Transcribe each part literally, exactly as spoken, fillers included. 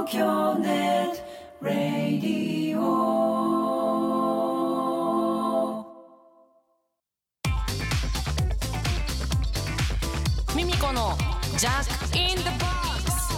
東京ネットラディオ。 ミミコのジャックインザボックス。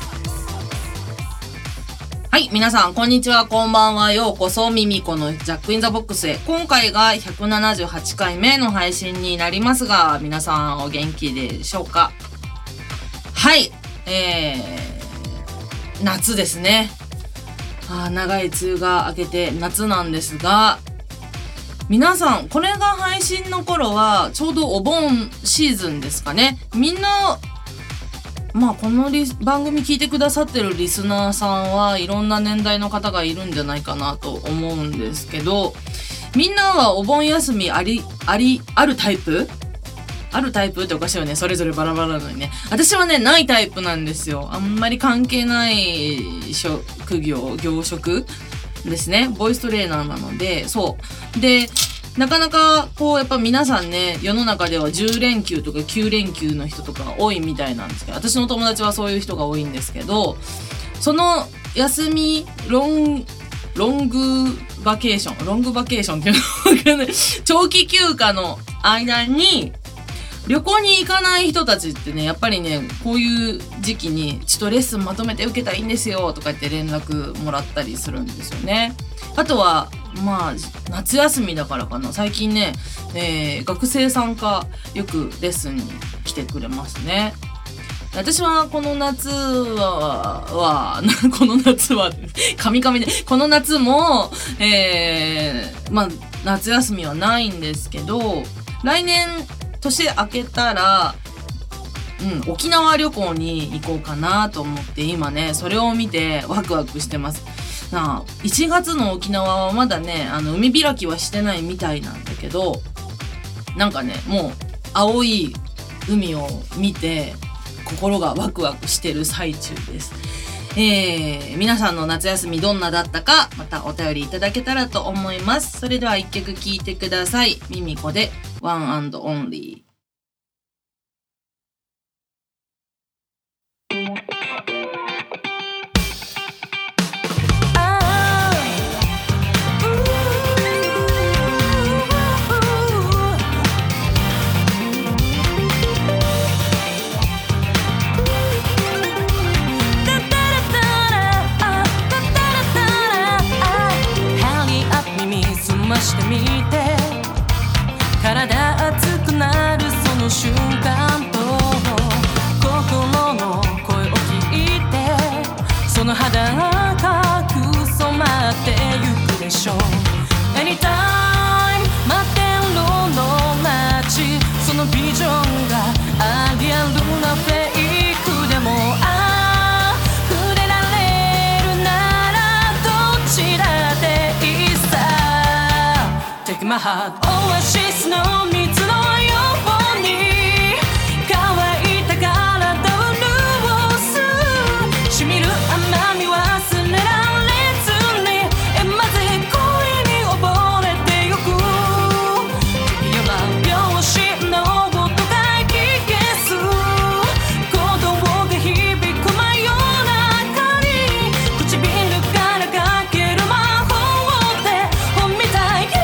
はい、皆さんこんにちは、こんばんは。ようこそミミコのジャックインザボックスへ。今回がひゃくななじゅうはちかいめの配信になりますが、皆さんお元気でしょうか？はい、えー、夏ですね。あー、長い梅雨が明けて夏なんですが、皆さんこれが配信の頃はちょうどお盆シーズンですかね。みんなまあこのリ番組聞いてくださってるリスナーさんはいろんな年代の方がいるんじゃないかなと思うんですけど、みんなはお盆休みありありあるタイプあるタイプっておかしいよね。それぞれバラバラなのにね。私はね、ないタイプなんですよ。あんまり関係ない職業、業職ですね。ボイストレーナーなので、そう。で、なかなか、こう、やっぱ皆さんね、世の中ではじゅうれんきゅうとかきゅうれんきゅうの人とか多いみたいなんですけど、私の友達はそういう人が多いんですけど、その休み、ロン、ロングバケーション、ロングバケーションっていうの長期休暇の間に、旅行に行かない人たちってね、やっぱりね、こういう時期にちょっとレッスンまとめて受けたらいいんですよとか言って連絡もらったりするんですよね。あとはまあ夏休みだからかな、最近ね、えー、学生さんがよくレッスンに来てくれますね。私はこの夏ははこの夏はカミカミでこの夏も、えー、まあ夏休みはないんですけど、来年年明けたら、うん、沖縄旅行に行こうかなと思って今ね、それを見てワクワクしてます。なあ、いちがつの沖縄はまだね、あの海開きはしてないみたいなんだけど、なんかね、もう青い海を見て心がワクワクしてる最中です。えー、皆さんの夏休みどんなだったか、またお便りいただけたらと思います。それではいっきょく聴いてください。ミミコでワンアンドオンリー。 してみて、体熱くなるその瞬間と心の声を聞いて、その肌赤く染まってゆくでしょう。 Anytime 摩天楼の街、そのビジョンがアリアルなフェイクでも、ああ触れられるならどちらでいいさ。Take my heart オアシスの水のように乾いた体を潤す、しみる甘み忘れられずに、えまぜ恋に溺れてゆく。不器用な拍子の音が聞けす、鼓動が響く真夜中に、唇からかける魔法で本みたい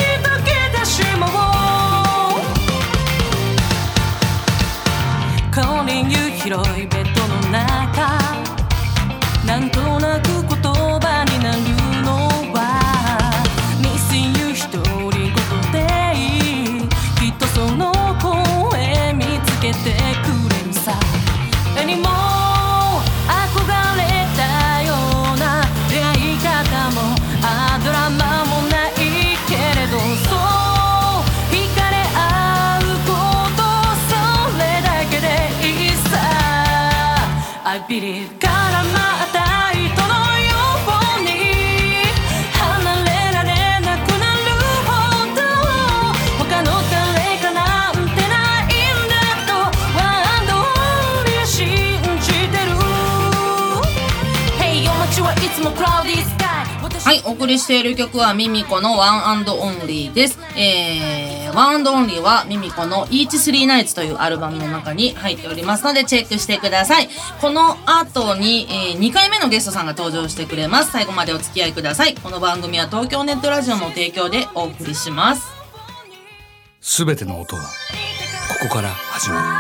広いベッドの中、なんとなく言葉になるのは Missing you 独り言でいい、きっとその声見つけてくれるさ。Anymore 憧れたような出会い方もあドラマもないけれど、そう惹かれ合うことそれだけでいいさ。I believe からまた糸のように離れられなくなるほど、他の誰かなんてないんだとワンドオンリー信じてる。Hey 夜街はいつもクラウディースカイ、 はい、お送りしている曲はミミコのワンアンドオンリーです。えー、ワンアンドオンリーはミミコの イーチスリー ナイツというアルバムの中に入っておりますのでチェックしてください。この後に、えー、にかいめのゲストさんが登場してくれます。最後までお付き合いください。この番組は東京ネットラジオの提供でお送りします。 すべての音はここから始まる。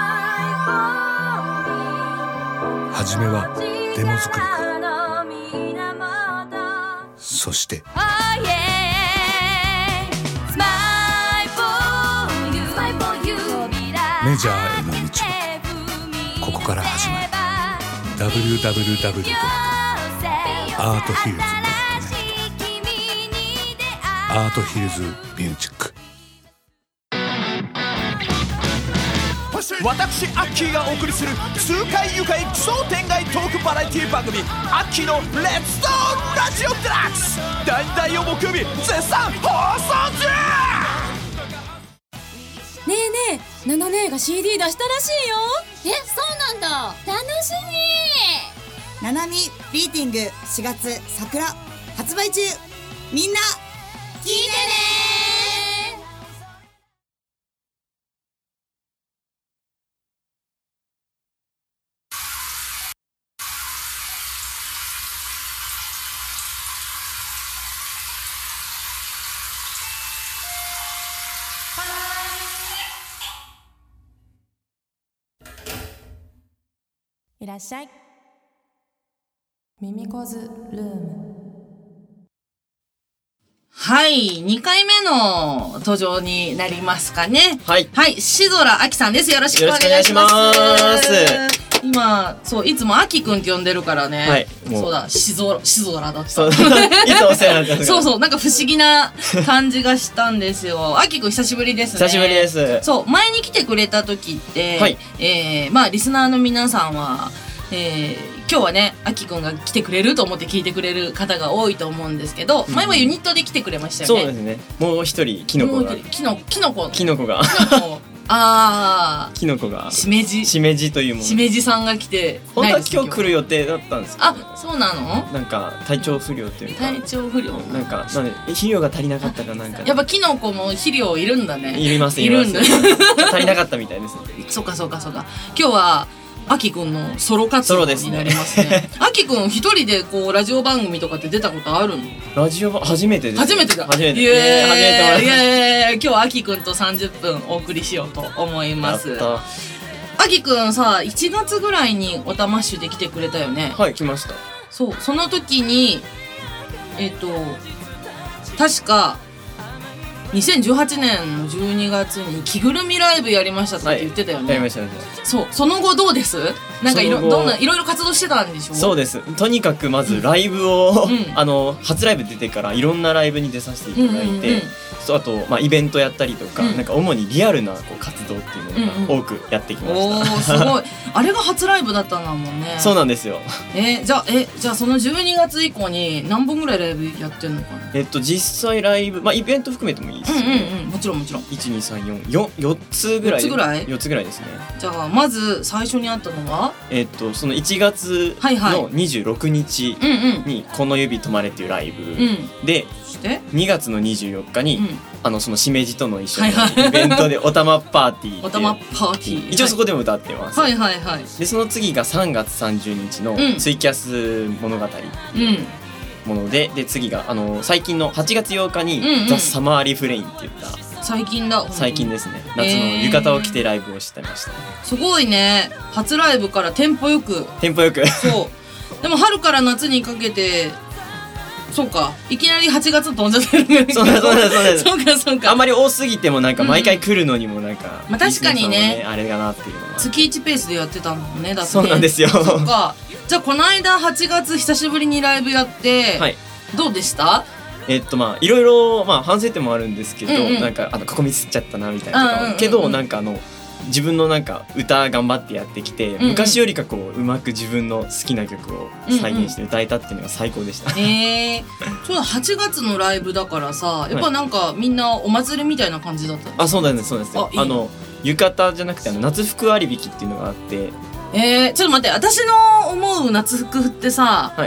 はじめはデモ作りから、そしてメジャーへの道はここから始まる。 ダブリューダブリューダブリュー ドット アートヒルズ ドット ネット アートヒルズミュージック。 私アッキーがお送りする痛快愉快奇想天外トークバラエティ番組アッキーのレッツトーラジオデラックス、だいだいを木曜日絶賛放送中。 ねえねえ、ナナ姉が シーディー 出したらしいよ。え、そうなんだ。楽しみ。 ナナミビーティングしがつ桜発売中。みんな聞いてね。 いらっしゃい。ミミコズルーム。 はい、にかいめの登場になりますかね。 はい。 はい、しぞらあきさんです。よろしくお願いします。よろしくお願いします。今、そう、いつもあきくんって呼んでるからね。はい。そうだ、しぞら、しぞらだった。 そう。いつもお世話になってます。 そうそう、なんか不思議な感じがしたんですよ。あきくん久しぶりですね。 久しぶりです。 そう、前に来てくれた時って、はい、えー、まあ、リスナーの皆さんは、えー、今日はね、あきくんが来てくれると思って聞いてくれる方が多いと思うんですけど、うん、前はユニットで来てくれましたよね。 そうですね。もう一人キノコが。 キノキノコ。 キノコが。 ああ。 キノコが。 しめじ。 しめじというもの。 しめじさんが来て。 本当は今日来る予定だったんですけど。 あ、そうなの？ なんか体調不良っていうか。 体調不良。 なんかなんで肥料が足りなかったかなんか。 やっぱキノコも肥料いるんだね。 いりますいるんだ。 足りなかったみたいですね。 そうかそうかそうか。今日は。あきくんのソロ活動になりますね。あきくん一人でこうラジオ番組とかって出たことあるの？ ラジオ番初めてです。 初めてだ。 初めて。 イエーイ。初めてもらいます。いやいや今日はあきくんとさんじゅっぷんお送りしようと思います。あきくんさ、いちがつぐらいにオタマッシュで来てくれたよね。 はい、来ました。 そう、その時にえっと確かにせんじゅうはちねんのじゅうにがつに着ぐるみライブやりましたって言ってたよね。 はい、やりましたね。 そう、その後どうです？なんかいろどんないろいろ活動してたんでしょ？ そうです。とにかくまずライブを、うん、あの初ライブ出てからいろんなライブに出させていただいて、うんうんうん、あとまあイベントやったりとか、うん、なんか主にリアルなこう活動っていうのが多くやってきました。うんうん、おーすごい。あれが初ライブだったんだもんね。 そうなんですよ。 えー、じゃあえじゃあそのじゅうにがつ以降に何本ぐらいライブやってんのかな？ えっと実際ライブまあイベント含めてもいいですよね。 うんうんうん、もちろんもちろん。 いちにさんよんよよっつぐらい。 よっつぐらい？ よっつぐらいですね。 じゃあまず最初にあったのはえっとそのいちがつのにじゅうろくにちにこの指止まれっていうライブ、うん、でにがつのにじゅうよっかに、うん、あのそのしめじとの一緒のイベントでおたまパーティーおたまパーティー一応そこでも歌ってます。 はいはいはい。 でその次がさんがつさんじゅうにちのツイキャス物語、うんもので、で次があの最近のはちがつようかに、うんうん、ザ・サマー・リフレインって言った最近だ最近ですね。夏の浴衣を着てライブをしてました、ねえー、すごいね。初ライブからテンポよくテンポよくそうでも春から夏にかけてそうかいきなりはちがつ飛んじゃってるね。 そうだそうだそうだそうかそうか。 あんまり多すぎてもなんか毎回来るのにもなんか、 うん、まあ確かに ね, ねあれかなっていうのは月いちペースでやってたもんね。だってそうなんですよ。 そうか。じゃあこの間はちがつ久しぶりにライブやって、はい、どうでした？ えっとまあいろいろまあ反省点もあるんですけど、うんうん、なんかあのここミスっちゃったなみたいなとか、うんうん、けどなんかあの自分のなんか歌頑張ってやってきて、うんうん、昔よりかこううまく自分の好きな曲を再現して歌えたっていうのが最高でした。 うんうん、えー、そうだはちがつのライブだからさやっぱなんかみんなお祭りみたいな感じだったんですか？ あそうなんですそうなんです。あ, あの浴衣じゃなくてあの夏服割引っていうのがあって。 えー、ちょっと待って私の思う夏服ってさ、はい、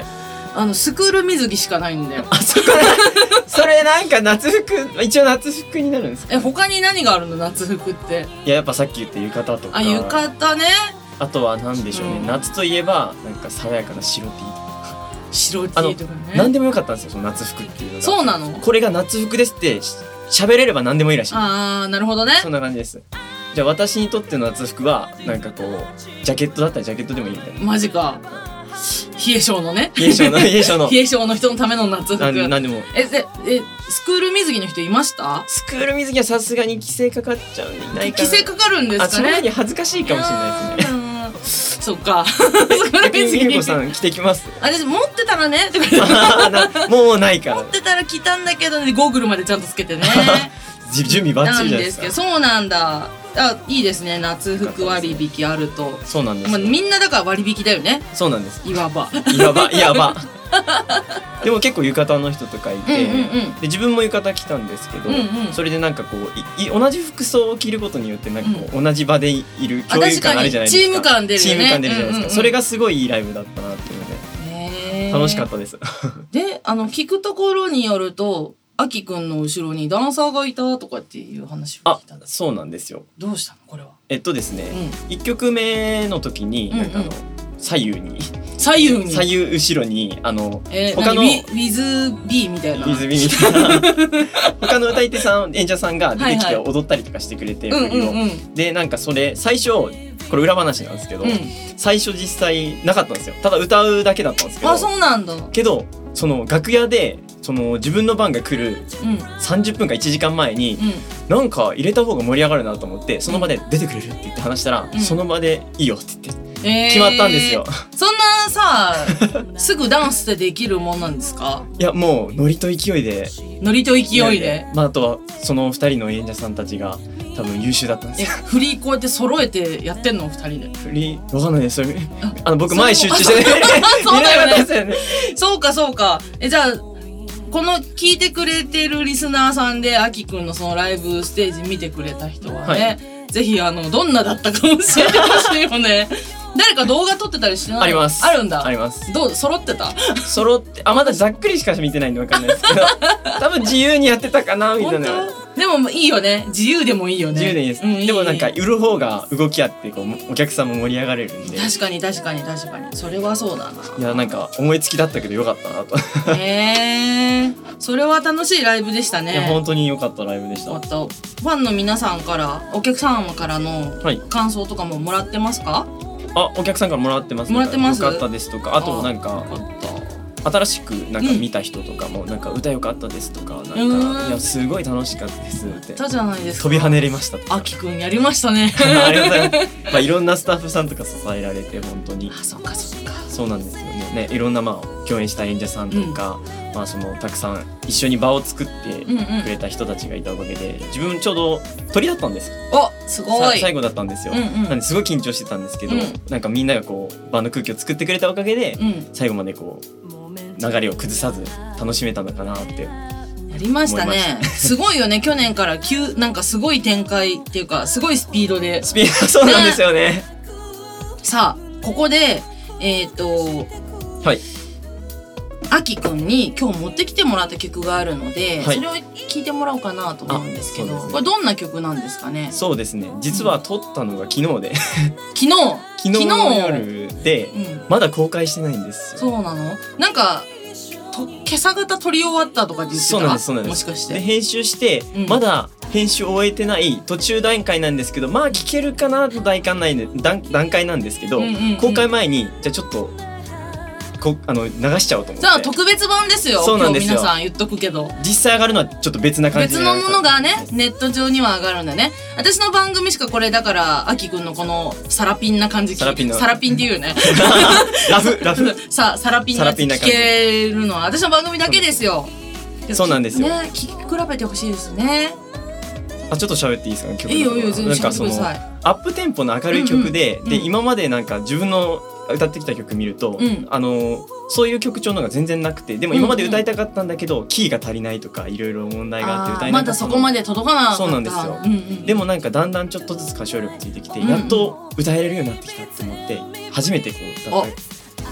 あのスクール水着しかないんだよ。 あそこそれなんか夏服一応夏服になるんですか？ え他に何があるの夏服って？ いややっぱさっき言った浴衣とか。 あ浴衣ね。 あとは何でしょうね、 うん、 夏といえばなんか爽やかな白 T とか白 T とかね。 何でもよかったんですよその夏服っていうのが。 そうなの？ これが夏服ですって喋れれば何でもいいらしい。 あーなるほどね。 そんな感じです。じゃあ私にとっての夏服はなんかこうジャケットだったらジャケットでもいいみたいな。 マジか。冷え性のね。 冷え性の冷え性の冷え性の人のための夏服。 なんなんでも。 えでえスクール水着の人いました？ スクール水着はさすがに規制かかっちゃうんでいないかな。 規制かかるんですかね。 あその前に恥ずかしいかもしれないですね。 そっか。スクール水着。 みこさん着てきます？ 私持ってたらね。 もうないから。 持ってたら着たんだけどね、ゴーグルまでちゃんとつけてね。 準備バッチリじゃないですか。 なんですけど、そうなんだ。あ、いいですね。夏服割引あると。 そうなんです。 まあ、みんなだから割引だよね。 そうなんです。 いわば。 いわばいわば。でも結構浴衣の人とかいて、 うんうんうん、 で自分も浴衣着たんですけど、うんうん、それでなんかこういい同じ服装を着ることによってなんかこう、うん、同じ場でいる共有感あるじゃないですか。 チーム感出るよね。 チーム感出るじゃないですか。うんうんうん、それがすごいいいライブだったなっていうので楽しかったです。 で、あの聞くところによると。あきくんの後ろにダンサーがいたとかっていう話を聞いたんだ。 そうなんですよ。 どうしたのこれは？ えっとですね、うん、いっきょくめの時になんかあの、うんうん、左右に左右に左右後ろにあの、 えー、 他のウィズ B みたいなウィズ B みたいな他の歌い手さん演者さんが出てきて踊ったりとかしてくれて、はいはい、振りを、うんうんうん、でなんかそれ最初これ裏話なんですけど、うん、最初実際なかったんですよ。ただ歌うだけだったんですけど。 あ、そうなんだ。 けどその楽屋でその自分の番が来るさんじゅっぷんかいちじかんまえに、うん、なんか入れた方が盛り上がるなと思ってその場で出てくれるって言って話したら、うん、その場でいいよって言って。決まったんですよ。 そんなさすぐダンスってできるもんなんですか？ いやもうノリと勢いでノリと勢いで、 まあ、あとはそのふたりの演者さんたちが多分優秀だったんですよ。 え振りこうやって揃えてやってんのふたりで？ 振りわかんないです。それあの僕前集中してそうだよね。そうかそうか。えじゃあこの聞いてくれてるリスナーさんであきくんのそのライブステージ見てくれた人はね、はい、ぜひあのどんなだったか教えてほしいよね。誰か動画撮ってたりしてない？ あります。 あるんだ。 あります。 どう揃ってた？ 揃ってあまだざっくりしか見てないんでわかんないですけど多分自由にやってたかなみたいな。 でもいいよね。自由でもいいよね。 自由でいいです、うん、でもなんか売る方が動きあってこうお客さんも盛り上がれるんで。 確かに確かに確かにそれはそうだな。 いやなんか思いつきだったけどよかったなと。 へえそれは楽しいライブでしたね。 いや本当に良かったライブでした。 あとファンの皆さんからお客様からの感想とかももらってますか？ あ、お客さんからもらってます。 もらってます。 よかったですとか、あとなんか新しくなんか見た人とかもなんか歌よかったですとか、なんかいやすごい楽しかったですって。 たじゃないですか。 飛び跳ねれました。 あきくんやりましたね。 ありがとうございます。まあいろんなスタッフさんとか支えられて本当に。 あ、そうかそうか。 そうなんですよね。ね、いろんなまあ共演した演者さんとか、うん、まあそのたくさん一緒に場を作ってくれた人たちがいたおかげで、自分ちょうど鳥だったんですよ。 お、すごい。 最後だったんですよ。うんうん、なんですごい緊張してたんですけど、うん、なんかみんながこう場の空気を作ってくれたおかげで、うん、最後までこう流れを崩さず楽しめたのかなって。 やりましたね。すごいよね。去年から急なんかすごい展開っていうかすごいスピードで。 スピードそうなんですよね。 さあここでえっと。 はい。 あきくんに今日持ってきてもらった曲があるので、はい、それを聴いてもらおうかなと思うんですけど、ね、これどんな曲なんですかね。 そうですね。実は撮ったのが昨日で昨日昨日の夜で、うん、まだ公開してないんですよ。 そうなの？なんかと今朝方撮り終わったとか言ってた。 そうなんですそうなんです。 もしかしてで編集して、うん、まだ編集を終えてない途中段階なんですけど、まあ聞けるかなと段階ない段段階なんですけど、うんうんうん、公開前にじゃあちょっとこあの流しちゃおうと思って。 じゃあ特別版ですよ。 そうなんですよ。 今日皆さん言っとくけど実際上がるのはちょっと別な感じで、 別のものがねネット上には上がるんだね。私の番組しかこれだからあきくんのこのサラピンな感じ、 サラピンのサラピンっていうよねラフラフさサラピンな聞けるのは私の番組だけですよ。 そうなんですよね。 聞き比べてほしいですね。 あ、ちょっと喋っていいですかね。曲いいよいいよ全然喋ってください。 アップテンポの明るい曲で、うんうん、で今までなんか自分の歌ってきた曲見ると、うん、あのそういう曲調のが全然なくて、でも今まで歌いたかったんだけど、うんうん、キーが足りないとかいろいろ問題があって歌えなかったの。 まだそこまで届かなかった。 そうなんですよ、うんうん、でもなんかだんだんちょっとずつ歌唱力ついてきて、うんうん、やっと歌えれるようになってきたって思って初めてこう歌った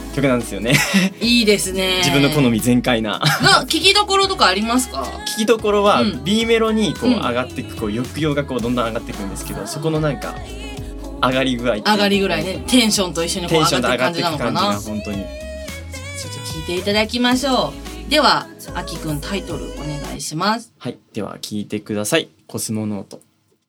曲なんですよねいいですね。 自分の好み全開なが聞きどころとかありますか？ 聞きどころはうん B メロにこううん上がっていくこう抑揚がこうどんどん上がっていくんですけど、そこのなんか上がり具合っていう上がりぐらいね、テンションと一緒にこうテンション上がっていで上がっていく感じく感じなのかな。 が本当に。 ちょっと聞いていただきましょう。ではあきくんタイトルお願いします。 はい、では聞いてください。コスモノート。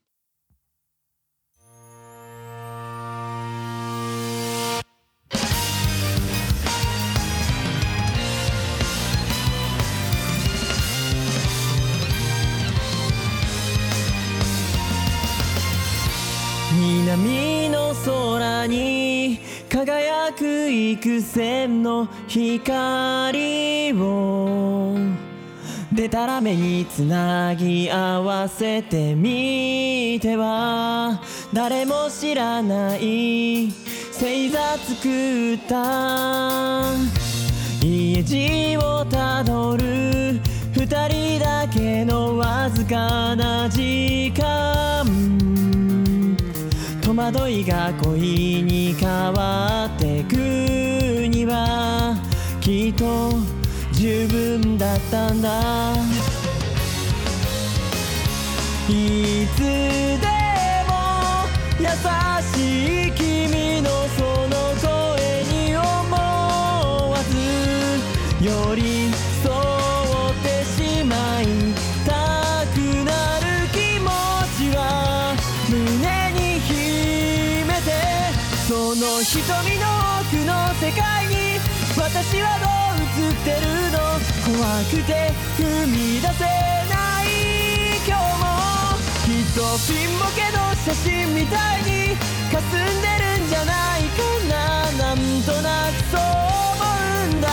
南の空に輝く幾千の光をでたらめにつなぎ合わせてみては、誰も知らない星座作った家路をたどる二人だけのわずかな時間、戸惑いが恋に変わってくにはきっと十分だったんだ。いつでも優しい君のその声に思わず寄り添ってしまいたくなる気持ちは胸に秘めて、その瞳の奥の世界に私はどう映ってるの、怖くて踏み出せない今日も、きっとピンボケの写真みたいに霞んでるんじゃないかな、なんとなくそう思うんだ。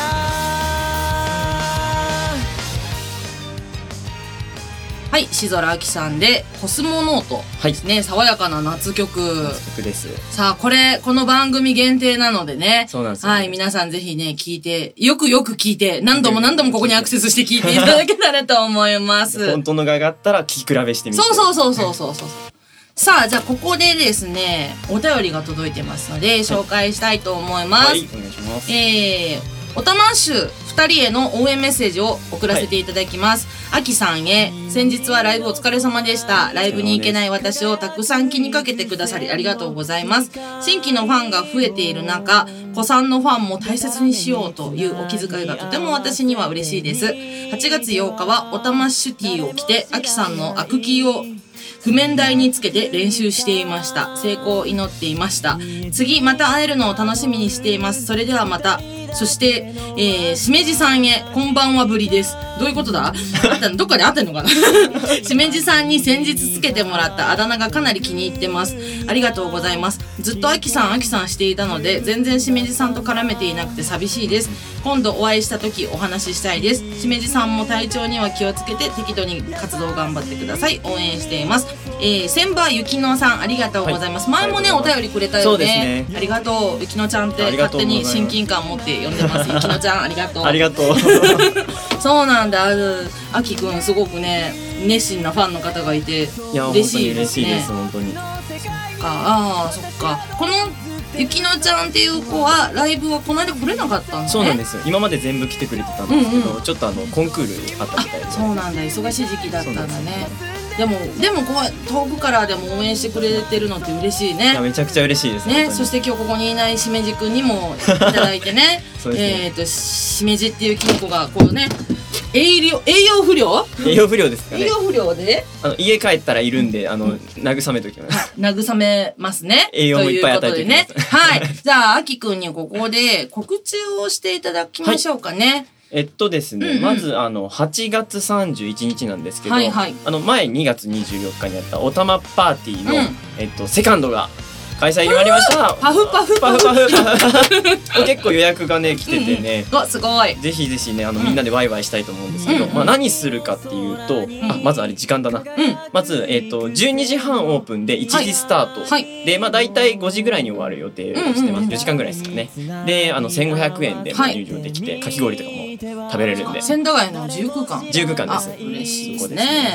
はい、しぞらあきさんでコスモノートですね、爽やかな夏曲。 曲です。 さあこれこの番組限定なのでね、 そうなんですよね。 はい皆さんぜひね聞いてよくよく聞いて何度も何度もここにアクセスして聞いていただけたらと思います本当のが上がったら聞き比べしてみて。 そうそうそうそうそうそうさあじゃあここでですねお便りが届いてますので紹介したいと思います、 はい、お願いします。 えーおたまッシュふたりへの応援メッセージを送らせていただきます。あきさんへ、先日はライブお疲れ様でした。ライブに行けない私をたくさん気にかけてくださりありがとうございます。新規のファンが増えている中、子さんのファンも大切にしようというお気遣いがとても私には嬉しいです。はちがつようかはおたまッシュティーを着てあきさんのアクキーを譜面台につけて練習していました。成功を祈っていました。次また会えるのを楽しみにしています。それではまた。そして、えー、しめじさんへこんばんはぶりです。どういうことだ？あったのどっかであってんのかなしめじさんに先日つけてもらったあだ名がかなり気に入ってます。ありがとうございます。ずっとあきさんあきさんしていたので全然しめじさんと絡めていなくて寂しいです。今度お会いした時お話ししたいです。しめじさんも体調には気をつけて適度に活動頑張ってください。応援しています。えー、千葉ゆきのさんありがとうございます、はい、前もねお便りくれたよね。 そうですね。 ありがとうゆきのちゃんって勝手に親近感持って呼んでますゆきのちゃんありがとうありがとうそうなんだあきくんすごくね熱心なファンの方がいて嬉しいですね。 いや本当に嬉しいです本当に。 ああそっかこのゆきのちゃんっていう子はライブはこの間来れなかったんですね。 そうなんですよ。今まで全部来てくれてたんですけど、うんうん、ちょっとあのコンクールあったみたいで。 そうなんだ忙しい時期だったんだね。でもでもこう遠くからでも応援してくれてるのって嬉しいね。 いやめちゃくちゃ嬉しいですね。そして今日ここにいないしめじくんにもいただいてねそうですね。 えっとしめじっていうキノコがこうね栄養栄養不良栄養不良ですかね。 栄養不良であの家帰ったらいるんであの慰めときます。 慰めますね。 栄養もいっぱい与えておきます。 ということでね。はい。じゃああきくんにここで告知をしていただきましょうかね。はいえっとですね、うんうん、まずあのはちがつさんじゅういちにちなんですけど、はいはい、あの前にがつにじゅうよっかにやったおたまパーティーの、うんえっと、セカンドが開催決まりました。 パフパフパフパフ結構予約がね来ててね、 うんうん、すごいぜひぜひねあの、うん、みんなでワイワイしたいと思うんですけど、うんうんまあ、何するかっていうと、うん、あまずあれ時間だな、うん、まず、えー、とじゅうにじはんオープンでいちじスタート、はいはい、でまあ大体ごじぐらいに終わる予定をしてます、うんうん、よじかんぐらいですかね。であのせんごひゃくえんで入場できて、はい、かき氷とかも食べれるんで。 千駄ヶ谷の自由空間自由空間です。 嬉しいですね。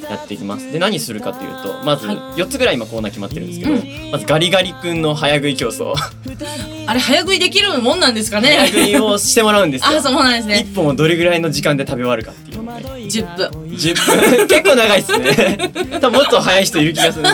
やっていきます。で何するかというと、まずはよっつぐらい今コーナー決まってるんですけど、まずガリガリ君の早食い競争あれ早食いできるもんなんですかね。 早食いをしてもらうんですよ。 あ、そうなんですね。 いっぽんをどれぐらいの時間で食べ終わるかっていうのでじゅっぷん。 じゅっぷん結構長いですね多分もっと早い人いる気がする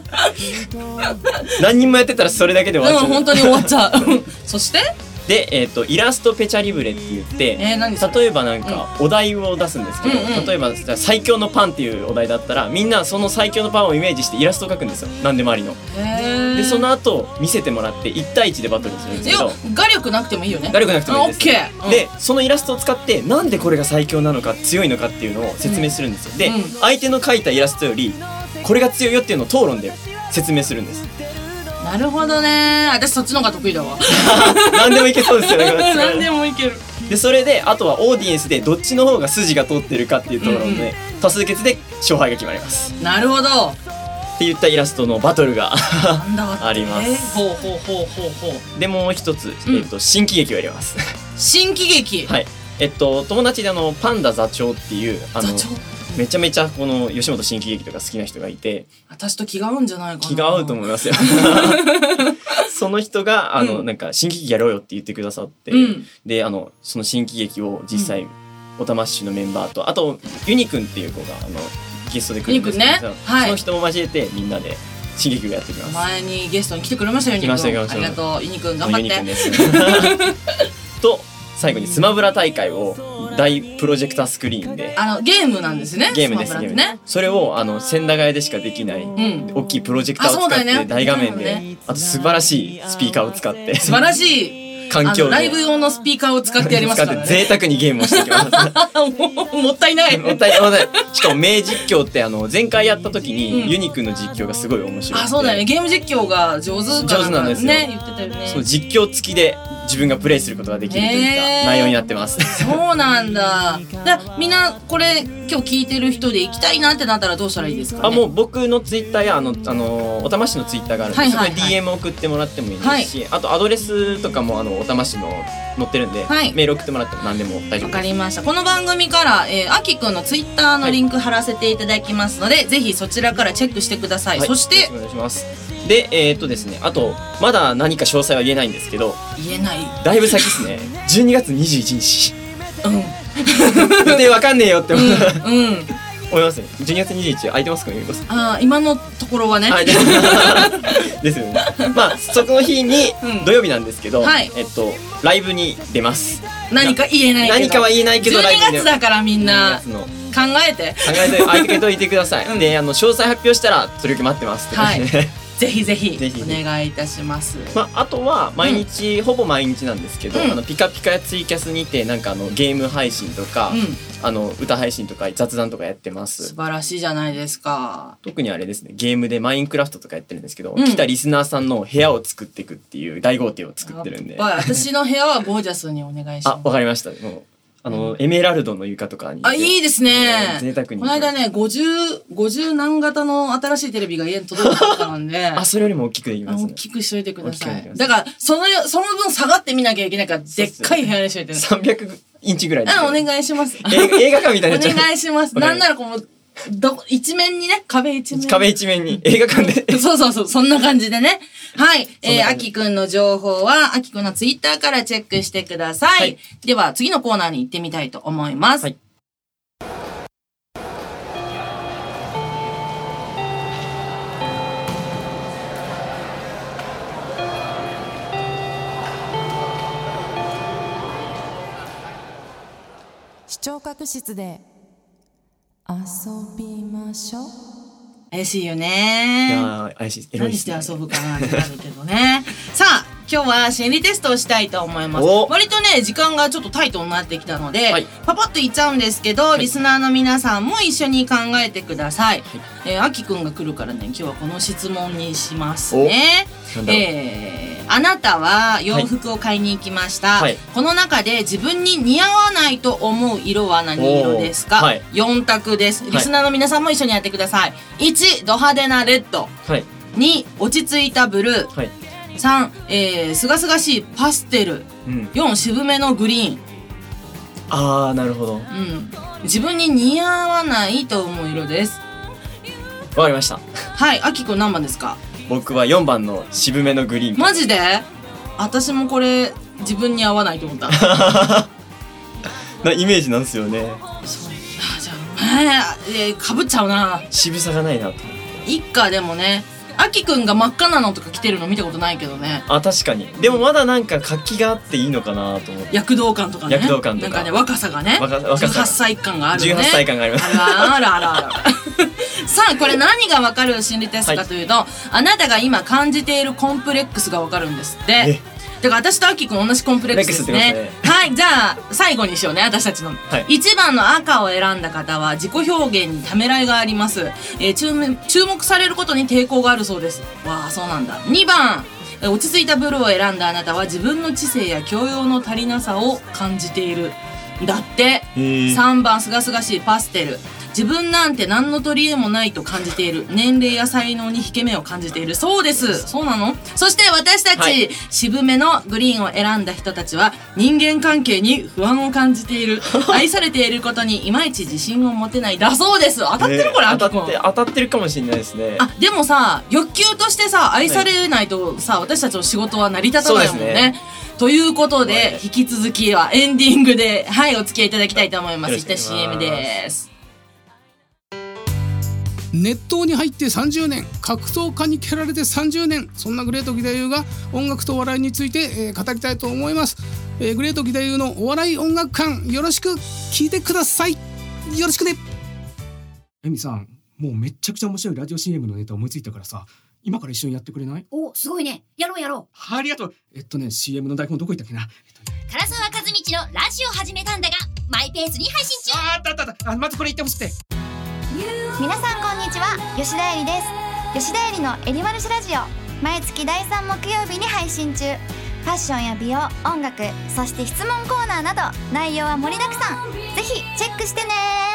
何人もやってたらそれだけで終わっちゃう、 うん、本当に終わっちゃうそしてで、えー、とイラストペチャリブレって言って、 えー何それ例えばなんかお題を出すんですけど、 うんうん例えばじゃあ最強のパンっていうお題だったらみんなその最強のパンをイメージしてイラストを描くんですよ、何でもありの。 へでその後見せてもらっていち対いちでバトルするんですけど、 画力なくてもいいよね。 画力なくてもいいです。 オッケー。 でそのイラストを使ってなんでこれが最強なのか強いのかっていうのを説明するんですよ。で、 うん相手の描いたイラストよりこれが強いよっていうのを討論で説明するんですなるほどね。私そっちの方が得意だわ何でもいけそうですよね何でもいける。 でそれであとはオーディエンスでどっちの方が筋が通ってるかっていう討論で、多数決で勝敗が決まりますなるほど。 っていったイラストのバトルがなんだってありますほうほうほうほうほう。 でもう一つ、 うんえっと、新喜劇をやります新喜劇。 はいえっと友達であのパンダ座長っていうあの座長。 めちゃめちゃこの吉本新喜劇とか好きな人がいて、 私と気が合うんじゃないかな。 気が合うと思いますよその人があの、 うんなんか新喜劇やろうよって言ってくださって、 うんであのその新喜劇を実際、おたましのメンバーとあとユニくんっていう子があのゲストで来るんですけど、 ユニくんねはいその人も交えてみんなで新劇をやっていきます。 前にゲストに来てくれましたよ、ユニ来ました来ましたくん。ありがとう、ユニくん頑張って。 ユニくんですと最後にスマブラ大会を大プロジェクタースクリーンであのゲームなんですね。 ゲームですスマブラってね。 ゲームそれをあの千駄ヶ谷でしかできない、 ん大きいプロジェクターを使っあそうだよねて大画面で、 そうだよねあと素晴らしいスピーカーを使って素晴らしい環境であのライブ用のスピーカーを使ってやりますからね。 使って贅沢にゲームをしていきますもうもったいない。 もったいないもったいないしかも名実況ってあの前回やった時に、ユニくんの実況がすごい面白い。 あ、そうだよね。ゲーム実況が上手か上手なんですよね、言ってたよね。 そう実況付きで自分がプレイすることができるといった内容になってます。 そうなんだ。だみんなこれ今日聞いてる人で行きたいなってなったらどうしたらいいですかね。 あもう僕のツイッターやあのあのおたましのツイッターがあるんで、 はいはいはいそこで ディーエム 送ってもらってもいいですし、あとアドレスとかもあのおたましの載ってるんで、 はいメール送ってもらっても何でも大丈夫わかです。 りました。この番組から、えー、あきくんのツイッターのリンク貼らせていただきますので、ぜひそちらからチェックしてください。 はいそしてよろしくお願いします。でえー、っとですねあとまだ何か詳細は言えないんですけど、 言えない。 だいぶ先ですねじゅうにがつにじゅういちにちうん予定わかんねえよって思,、 うんうん。 思いますね。じゅうにがつにじゅういちにち空いてますかね、ゆうこさん。 あー今のところはね。 はい、でですよね。まあそこの日にうん土曜日なんですけど、 はいえっとライブに出ます。 何か言えないけど。 何かは言えないけどライブにじゅうにがつだからみんなじゅうにがつの考えて。 考えて開けといてください。 うんであの詳細発表したら取り置き待ってますって感じで、 ぜひぜひぜひお願いいたします。 まああとは毎日、ほぼ毎日なんですけど、 うんあのピカピカやツイキャスにてなんかあのゲーム配信とか、 うんあの歌配信とか雑談とかやってま素す。 晴らしいじゃないですか。 特にあれですね、ゲームでマインクラフトとかやってるんですけど、 うん来たリスナーさんの部屋を作っていくっていう大豪邸を作ってるんで、 やっぱり私の部屋はゴージャスにお願いします。 あ、わかりました。もうあの、エメラルドの床とかにあ、いいですね。 贅沢に。 この間ね、ごじゅう、ごじゅう何型の新しいテレビが家に届いたからんで、 あ、それよりも大きくできますね。 大きくしといてください。 大きくできますだから、その、その分下がってみなきゃいけないから、でっかい部屋にしといてね。 さんびゃくインチぐらいで。 あ、お願いします。 映画映画館みたいになっちゃう。 お願いします。 わかりましたなんならこう、ど、一面にね、壁一面。 壁一面に映画館で。 そうそうそう、そんな感じでね。はい。えー、あそんな感じきくんの情報は、あきくんのツイッターからチェックしてください。 はいでは、次のコーナーに行ってみたいと思います。 はい視聴覚室で遊びましょう。 怪しいよいね。 やー、怪しい。エロい何してっすね。 遊ぶかなってなるけどね。さあ、今日は心理テストをしたいと思います。 お割とね、時間がちょっとタイトになってきたので、 はいパパッと言っちゃうんですけど、リスナーの皆さんも一緒に考えてください。えー、あきくんが来るからね、今日はこの質問にしますね。 なんだろうえー、あなたは洋服を買いに行きました。 はいこの中で自分に似合わないと思う色は何色ですか？ おーはいよん択です。 いリスナーの皆さんも一緒にやってください。いち、ド派手なレッド。 はい。 に、落ち着いたブルー。 はい。 さん、えー、すがすがしいパステル。 うん。 よん、渋めのグリーン。 あー、なるほど。 うん。自分に似合わないと思う色です。 わかりました。 はい、あきくん何番ですか？ 僕はよんばんの渋めのグリーン。 マジで？私もこれ自分に合わないと思ったなイメージなんですよね。 そうあじゃあえー、かぶっちゃうな。 渋さがないなと思って。 いっか。でもねあきくんが真っ赤なのとか着てるの見たことないけどね。 あ確かに。でもまだなんか活気があっていいのかなと思って。 躍動感とかね。 躍動感とかなんかね若さがね。 若若さじゅうはっさい感があるね。 じゅうはっさい感があります。 あらあらあらさあこれ何がわかる心理テストかというと、はい、あなたが今感じているコンプレックスがわかるんですって。だから私とあきくん同じコンプレックスですね。ねはいじゃあ最後にしようね私たちの、はい、いちばんの赤を選んだ方は自己表現にためらいがあります、えー、注目、注目されることに抵抗があるそうです。わあそうなんだ。にばん落ち着いたブルーを選んだあなたは自分の知性や教養の足りなさを感じているだって。さんばんすがすがしいパステル。自分なんて何の取り柄もないと感じている。年齢や才能に引け目を感じているそうです。そうなの？そして私たち、はい、渋めのグリーンを選んだ人たちは人間関係に不安を感じている愛されていることにいまいち自信を持てないだそうです。当たってる、えー、これ当たって当たってるかもしれないですね。 あでもさ欲求としてさ愛されないとさ、はい、私たちの仕事は成り立たないもんね。ということで、はい、引き続きはエンディングではいお付き合いいただきたいと思います。一旦 シーエム です。 熱湯に入ってさんじゅうねん、格闘家に蹴られてさんじゅうねん、そんなグレート義太夫が音楽とお笑いについて、えー、語りたいと思います、えー、グレート義太夫のお笑い音楽館よろしく聞いてください。よろしくね。エミさんもうめっちゃくちゃ面白いラジオ シーエム のネタ思いついたからさ今から一緒にやってくれない？ おすごいね。やろうやろう。ありがとう。えっとね シーエム の台本どこ行ったっけな、えっとね、 唐沢和道のラジオ始めたんだがマイペースに配信中。 ああったあったあった。あまずこれ言ってほしくて。 皆さんこんにちは、吉田絵里です。吉田絵里のエリマルシラジオ毎月だいさん木曜日に配信中。ファッションや美容、音楽、そして質問コーナーなど内容は盛りだくさん。ぜひチェックしてね。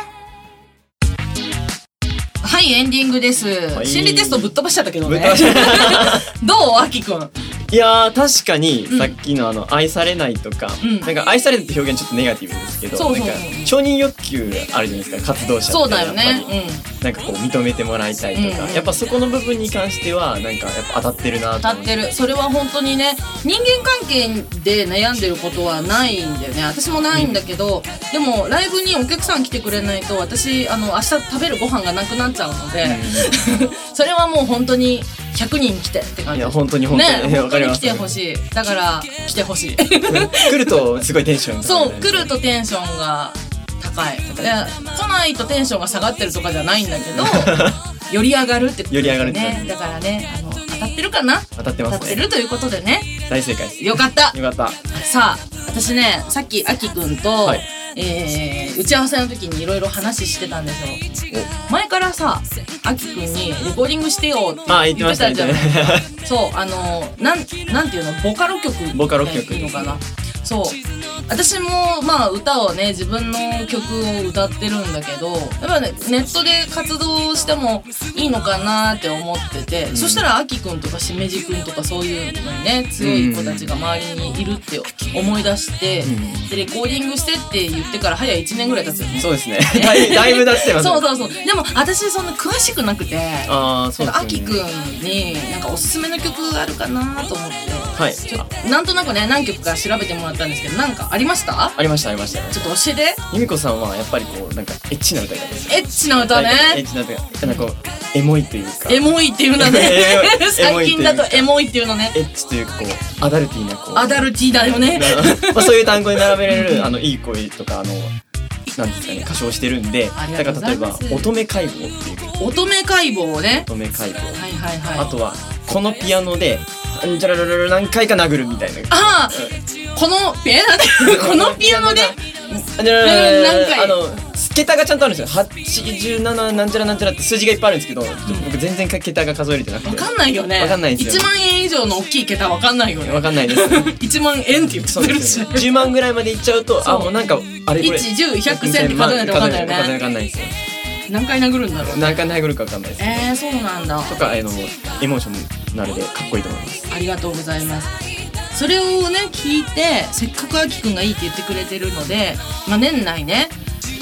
はいエンディングです、はい、心理テストぶっ飛ばしちゃったけどねどうあきくん。 いやー確かにさっきのあの愛されないとか、うん、なんか愛されるって表現ちょっとネガティブですけど、そうそうそう、なんか承認欲求あるじゃないですか活動者って。 そうだよね、 うん、なんかこう認めてもらいたいとか、うん、やっぱそこの部分に関してはなんかやっぱ当たってるなと。 当たってる。それは本当にね人間関係で悩んでることはないんだよね。私もないんだけど、うん、でもライブにお客さん来てくれないと私あの明日食べるご飯がなくなっちゃうので、うん、それはもう本当にひゃくにん来てって感じ。 いや本当に本当に、 ね、本当に来てほしい。だから来てほしい来るとすごいテンションがそう来るとテンションが高い。いや来ないとテンションが下がってるとかじゃないんだけどより上がるってことですね。より上がるってね。だからねあの当たってるかな。 当たってますね。 当たってるということでね大正解です。 よかったよかった。 さあ私ねさっきあきくんと、はいえー、打ち合わせの時にいろいろ話してたんですよ。前からさあきくんにレコーディングしてよって言ってたじゃない。そうあのなんなんていうのボカロ曲ボカロ曲いいのかな。そう私もまあ歌をね自分の曲を歌ってるんだけどやっぱねネットで活動してもいいのかなって思ってて、うん、そしたらあきくんとかしめじくんとかそういうのにね強い子たちが周りにいるって思い出して、うん、でレコーディングしてって言ってから早いいちねんぐらい経つよね。 そうですねだい, だいぶ経ってますねそうそうそう。でも私そんな詳しくなくてあそうですよね。 あきくんになんかおすすめの曲あるかなと思って、 はい、 ちょなんとなくね何曲か調べてもらったんですけどなんかありました？ ありましたありました。 ちょっと教えて。 由美子さんはやっぱりこうなんかエッチな歌い方です。 エッチな歌ね。 エッチな歌なんかこうエモいというかエモいっていうのね最近だとエモいっていうのね。 エッチというかこうアダルティーなこうアダルティーだよねまあそういう単語に並べられるあのいい声とかあのなんですかね歌唱してるんで、だから例えば乙女解剖っていう乙女解剖ね。 乙女解剖、 はいはいはい。 あとはこのピアノでじゃらららら何回か殴るみたいな。 ああ、うん、このピアノでこのピアノで何回あの桁がちゃんとあるんですよ。はちじゅうなななんちゃらなんちゃらって数字がいっぱいあるんですけど、うん、僕全然桁が数えれてなくて。 わかんないよね。 わかんないですよ。 いちまんえん以上の大きい桁わかんないよね。 わかんないです。 いちまんえんって言ってるし、 じゅうまんぐらいまでいっちゃうとあもうなんかあれこれいち、じゅう、ひゃく、せんって数えないとわかんないよね。 数えわかんないですよ。 何回殴るんだろう。 何回殴るかわかんないです。 えー、そうなんだ。 とかあのエモーショナルでかっこいいと思います。 ありがとうございます。それをね聞いてせっかくあきくんがいいって言ってくれてるので、まあ、年内ね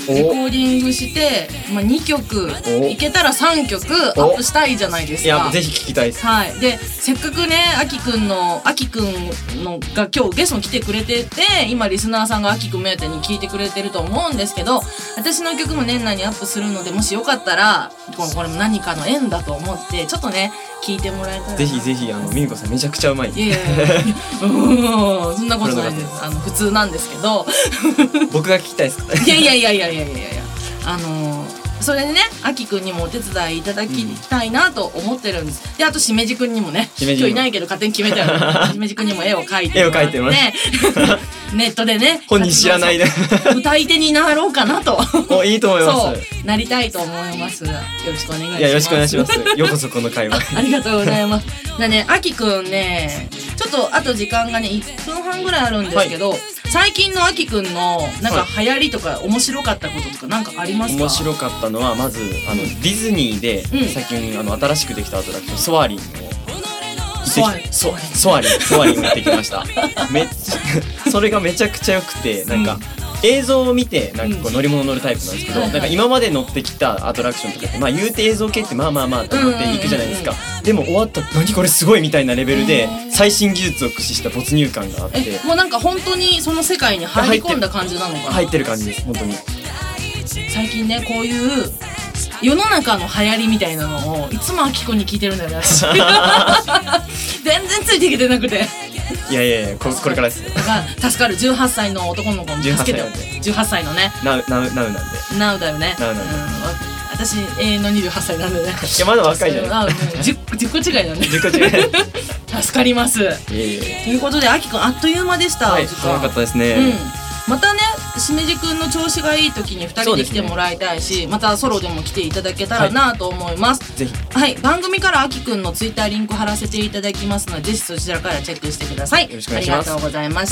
レコーディングして、まあ、にきょくいけたらさんきょくアップしたいじゃないですか。 いやぜひ聞きたいです。 はい、でせっかくねあきくんのあきくんのが今日ゲストに来てくれてて、今リスナーさんがあきくん目当てに聞いてくれてると思うんですけど、私の曲も年内にアップするので、もしよかったらこれも何かの縁だと思ってちょっとね聞いてもらえたら。 ぜひぜひあのミミコさんめちゃくちゃうまい。 いやいやいやうんそんなことないです。あの普通なんですけど僕が聞きたいですか。 いやいやいやいやいやいやいやあのーそれでねあきくんにもお手伝いいただきたいなと思ってるんです、うん、であとしめじくんにもね今日いないけど勝手に決めたよしめじくんにも絵を描いてもらって絵を描いてますネットでね本人知らないで歌い手になろうかなとおいいと思います。 そうなりたいと思います。よろしくお願いします。 いやよろしくお願いします。ようこそこの会話あ, ありがとうございます。だねあきくんねちょっとあと時間がねいっぷんはんぐらいあるんですけど、はい、最近のあきくんのなんか流行りとか面白かったこととかなんかありますか？ 面白かったのはまずあの、うん、ディズニーで最近、うん、あの新しくできたアトラクションソアリンをソアリンソソアリンソアリンを行ってきましためっちゃそれがめちゃくちゃ良くてなんか、うん映像を見てなんかこう乗り物乗るタイプなんですけど、うん、なんか今まで乗ってきたアトラクションとかってまあ言うて映像系ってまあまあまあと思っていくじゃないですか、うんうんうんうん、でも終わった何これすごいみたいなレベルで最新技術を駆使した没入感があって、 もうなんか本当にその世界に入り込んだ感じなのかな。 入ってる感じです本当に。 最近ねこういう世の中の流行りみたいなのをいつもあきこに聞いてるんだよね私全然ついていけてなくていやいやいや こ, これからですよ。 だから助かるじゅうはっさいの男の子も助けてよ。じゅうはっさいのねナウナウナウなんでナウだよね。 ナウなんで、うん、 私永遠のにじゅうはっさいなんでね。 いやまだ若いじゃないですか。 10, じゅっこ違いなんでじゅっこ違い助かります。 いえいえということであきくんあっという間でした。 はい、早かったですね、 うんまたねしめじくんの調子がいい時にふたりで来てもらいたいし、ね、またソロでも来ていただけたらなと思います、 はい、ぜひ、 はい、番組からあきくんのツイッターリンク貼らせていただきますのでぜひそちらからチェックしてください。 よろしくお願いします。 ありがとうございました。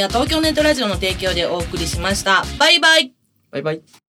ありがとうございました。 この番組は東京ネットラジオの提供でお送りしました。バイバイ。 バイバイ。